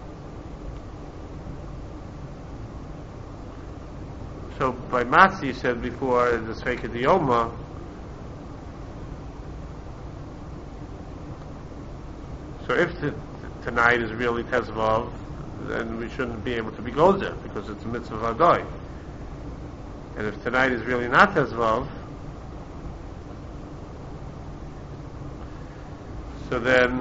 S1: so by Matzi you said before the Sveik Diyoma, so if t- t- tonight is really Tezvav, then we shouldn't be able to be gozer because it's a mitzvah vadai. And if tonight is really not Tezvav, so then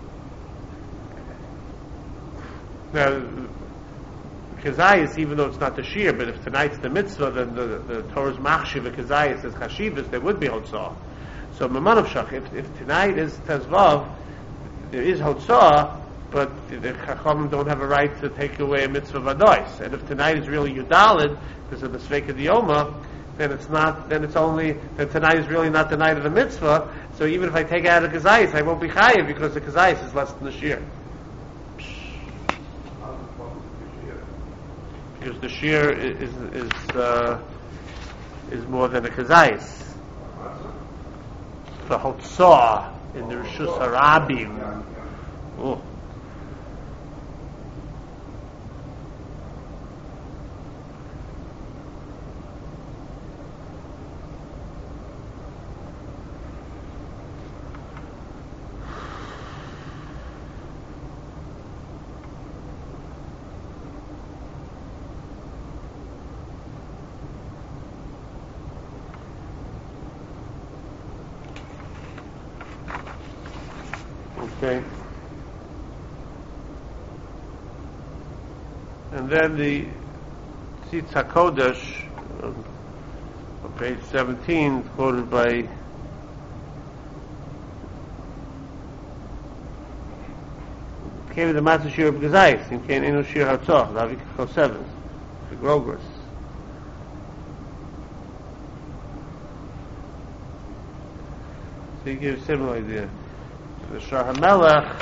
S1: now Kazayas, even though it's not the shear, but if tonight's the mitzvah, then the, the Torah's machshiv of Kazayas is chashivas, there would be hotzah. So Maman of Shach, if, if tonight is Tezvav, there is hotzah, but the Chachamim don't have a right to take away a mitzvah vadois. And if tonight is really Yudalid, because of the Sveik Diyoma, then it's not, then it's only, then tonight is really not the night of the mitzvah, so even if I take out a Kazayas, I won't be chayiv because the Kazayas is less than the shear. Because the shear is is uh, is more than a Kazayas. The Hotzah in the Rishus Harabim. Oh. Okay. And then the Tzitz HaKodesh, uh, on page seventeen, quoted by came the Matzah Shir of Gezayis, and came Inu Shir Hartzah, the Avik Choseves, the Grogris. So he gives a similar idea. The Shah HaMelech,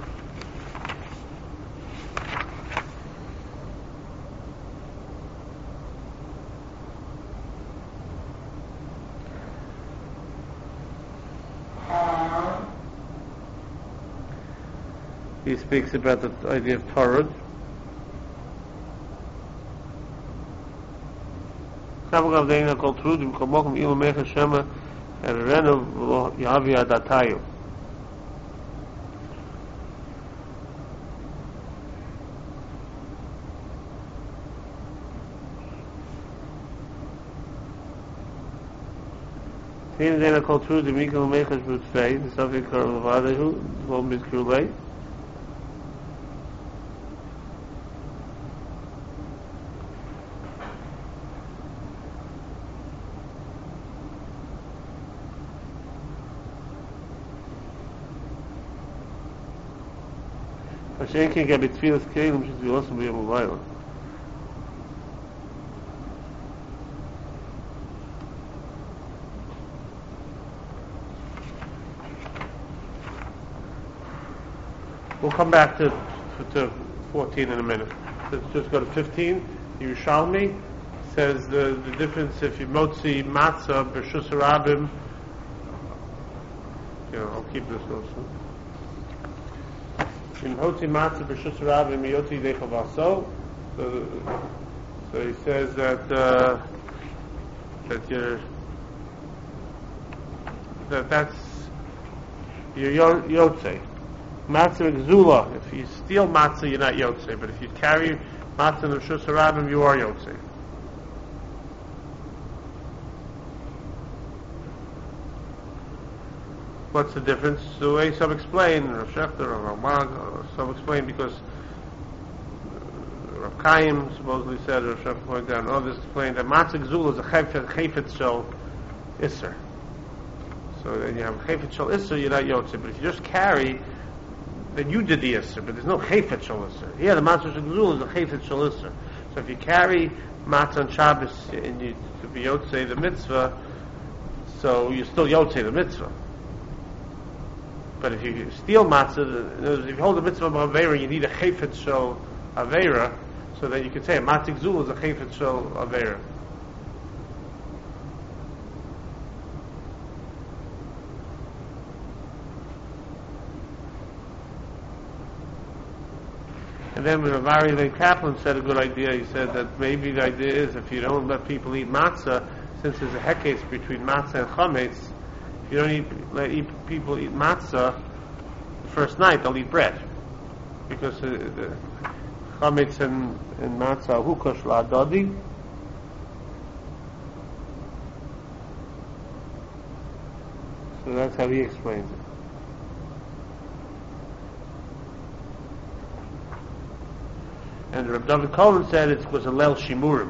S1: he speaks about the idea of Torah. Chavagav Deina Kol Trudim Komokum Ilu Mecha Shema Erenu Yahavi Adatayu. Teen Deina Kol Trudim Ilu Mecha Shmutzvei Nisavi Karavadehu Vom Mizkulei. Hashem can get between us Kalim should be also be a mobile. We'll come back to to fourteen in a minute. Let's just go to fifteen. Yerushalmi says the, the difference if you motzi matzah b'shus harabim. You know, I'll keep this also. In Hotzi Matzah B'Shus Rabim Yotzi Dechavaso, so so he says that uh, that you're that that's you're Yotze. Matzah Gzula. If you steal matzah, you're not Yotze, but if you carry matzah in B'Shus Rabim, you are Yotze. What's the difference? The way some explain, Rav Shechter or Ramag, some explain because Rav Chaim supposedly said, or Rav Shechter pointed out, and others explain that Matzah Gzul is a Chayfetz Shel Isser. So then you have a Chayfetz Shel Isser, you're not Yotze. But if you just carry, then you did the Isser, but there's no Chayfetz Shel Isser. Here the Matzah Shel Gzul is a Chayfetz Shel Isser. So if you carry Matzah on Shabbos and you to be Yotze the mitzvah, so you're still Yotze the mitzvah. But if you steal matzah, if you hold the mitzvah of Avera, you need a chayfetz shel Avera, so that you can say a matzah gzul is a chayfetz shel Avera. And then when Avari Lane Kaplan said a good idea, he said that maybe the idea is if you don't let people eat matzah, since there's a hekes between matzah and chametz, if you don't eat, let eat, people eat matzah the first night, they'll eat bread. Because uh, the chametz and, and matzah hukosh la'adadi. So that's how he explains it. And Rav David Cohen said it was a Leil Shimurim.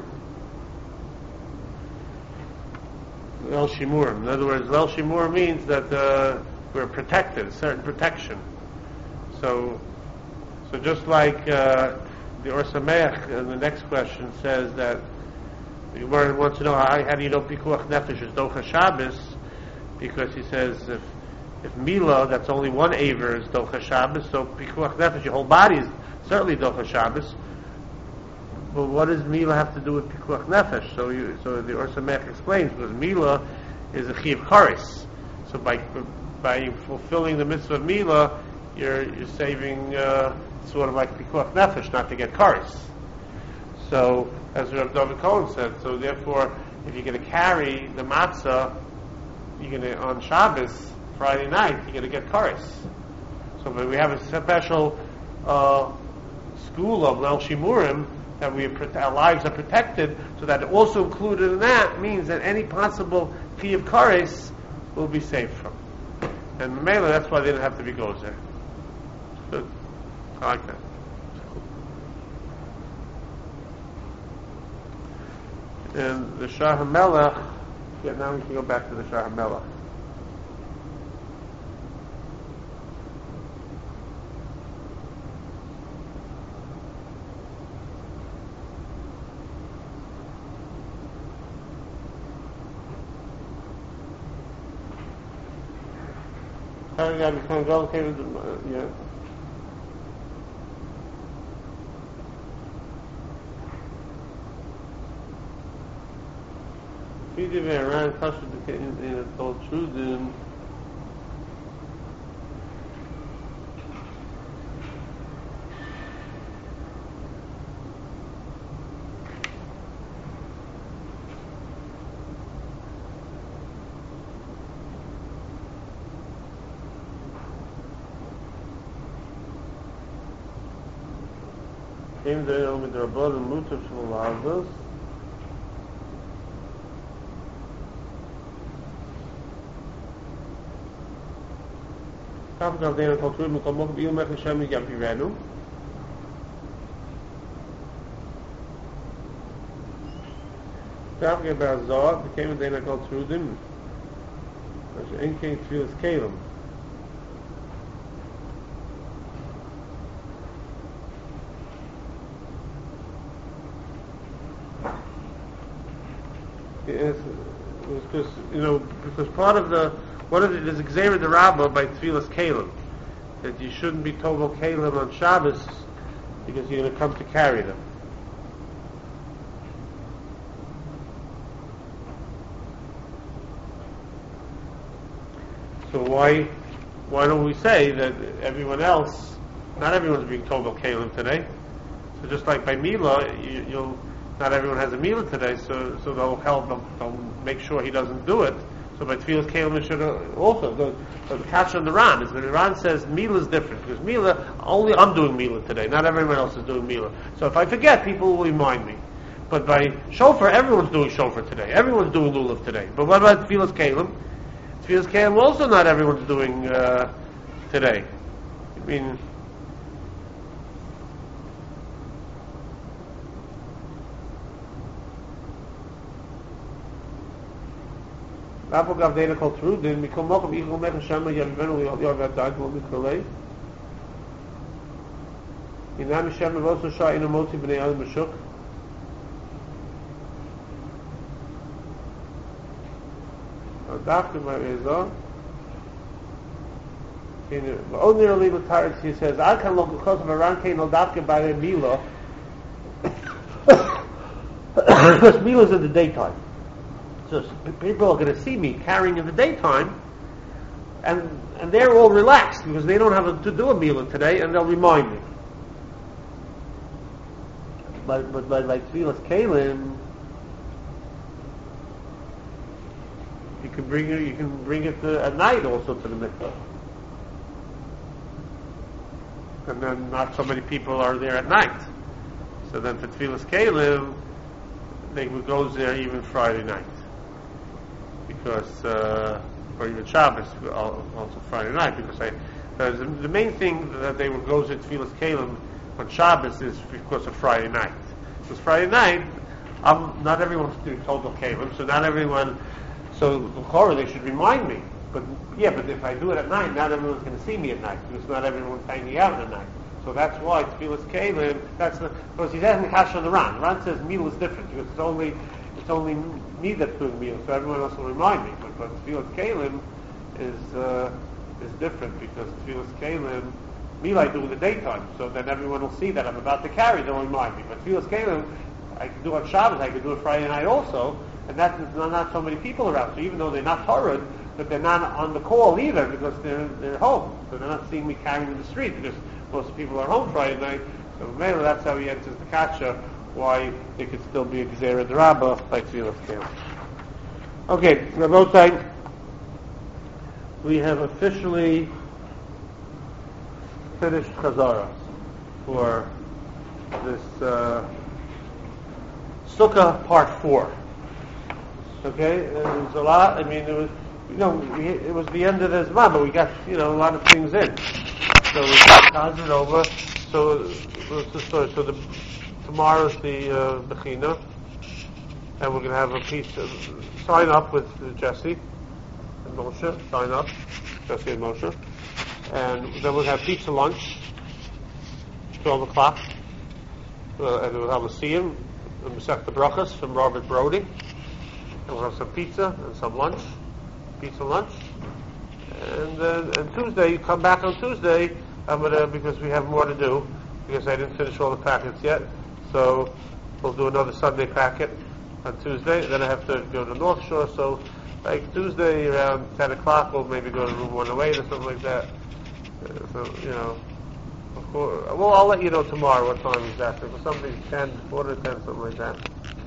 S1: Leil Shimurim. In other words, Leil Shimurim means that uh, we're protected, a certain protection. So, so just like uh, the Or Sameach in the next question says that the Gemara wants to know how, how do you know Pikuach Nefesh is Docha Shabbos, because he says if if Mila, that's only one Aver, is Docha Shabbos, so Pikuach Nefesh, your whole body is certainly Docha Shabbos. But what does Mila have to do with Pikuach Nefesh? So, you, so the Or Sameach explains, because Mila is a Chiv Karis. So by by fulfilling the mitzvah of Mila, you're you're saving uh, sort of like Pikuach Nefesh, not to get Karis. So, as Rav David Cohen said, so therefore, if you're going to carry the matzah, you're going to on Shabbos, Friday night, you're going to get Karis. So, but we have a special uh, school of Leil Shimurim, that we our lives are protected, so that also included in that means that any possible fee of kares will be saved from. And Mela, that's why they didn't have to be gozer. Good. I like that. And the Shah HaMelech, yeah, now we can go back to the Shah HaMelech. Having got become complicated, uh, yeah. Fidi ve'aran kasher became in a told trudim. Came there with the Rabbah and Mutar Shalalavas. Kaf Gavdena Kaltruim Mukamok Bil Mech Hashem Yapirenu. Kaf Gavdena became a Dana Kaltrudim. As Ein King Tfilas Kalim. Yes, because you know, because part of the what is it is Xavier the Rabbah by Tfilas Kalim, that you shouldn't be Tovel Kalim on Shabbos because you're going to come to carry them. So why why don't we say that everyone else, not everyone's being Tovel Kalim today? So just like by Mila, you, you'll. Not everyone has a Mila today, so so they'll help, they'll, they'll make sure he doesn't do it. So by Tfilas Kalim should also, the, the catch on the Ran is that the Ran says Mila is different, because Mila, only I'm doing Mila today, not everyone else is doing Mila. So if I forget, people will remind me. But by Shofar, everyone's doing Shofar today, everyone's doing Lulav today. But what about Tfilas Kalim? Tfilas Kalim also not everyone's doing uh, today. I mean, Apple Gavdena called through, then we come up with Eagle Mech Hashem, Yavivenu, Yavat Dag, Lo Mikalei. Inam Hashem, also Shah, in a Moti, Bnei Adam Meshuk. Dafka, my Ezah. In the only legal tyrants, he says, I can look because of a ranking, no Dafka by the Mila. Because Mila's in the daytime. So people are going to see me carrying in the daytime, and and they're all relaxed because they don't have a, to do a Mila today, and they'll remind me. But but, but like Tfilas Kalim, you can bring it. You can bring it to, at night also to the mikvah, and then not so many people are there at night. So then for Tfilas Kalim, they goes there even Friday night. Because, uh, or even Shabbos, also Friday night, because I, uh, the, the main thing that they would go to Tfilas Kalim on Shabbos is because of Friday night. Because Friday night, um, not everyone's doing total Kalim, so not everyone, so the Torah, they should remind me. But, yeah, but if I do it at night, not everyone's going to see me at night, because not everyone's hanging out at night. So that's why Tfilas Kalim, that's the, because he's asking Kash on the Ran. The Ran says Mila is different, because it's only, it's only me that's doing Mila, so everyone else will remind me. But, but Tfilas Kalim is, uh, is different, because Tfilas Kalim, Mila I do in the daytime, so then everyone will see that I'm about to carry, they'll remind me. But Tfilas Kalim, I can do on Shabbos, I can do it Friday night also, and that's not, not so many people around, so even though they're not Torah, but they're not on the call either, because they're, they're home, so they're not seeing me carrying in the street, because most people are home Friday night, so maybe that's how he answers the kasha, why it could still be a Gezerah D'Rabbah by Tfilas Kalim. Okay, Rabotai, we have officially finished Chazara for this uh, Sukkah Part Four. Okay, it was a lot. I mean, it was, you know, we, it was the end of the Zman, but we got, you know, a lot of things in. So we got it over. So, so, so the tomorrow's the uh, Bechina. and we're going to have a pizza. Sign up with Jesse and Moshe. Sign up, Jesse and Moshe, and then we'll have pizza lunch, twelve o'clock, uh, and we'll have a siyum, and Masech the Brachas from Robert Brody, and we'll have some pizza and some lunch, pizza lunch, and then and Tuesday you come back on Tuesday. I'm gonna because we have more to do because I didn't finish all the packets yet, so we'll do another Sunday packet on Tuesday. Then I have to go to North Shore, so like Tuesday around ten o'clock, we'll maybe go to Room one oh eight or something like that. Uh, so you know, of course, well, I'll let you know tomorrow what time exactly. For something ten, quarter to ten, something like that.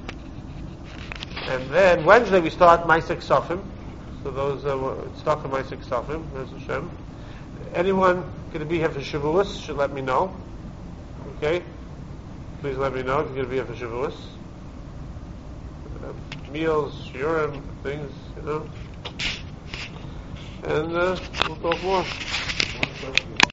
S1: And then Wednesday we start Maaseh Ksafim. So those uh, stuck in Maaseh Ksafim. There's Hashem. Anyone going to be here for Shavuos should let me know. Okay? Please let me know if you're going to be here for Shavuos. Uh, meals, shiurim, things, you know. And uh, we'll talk more.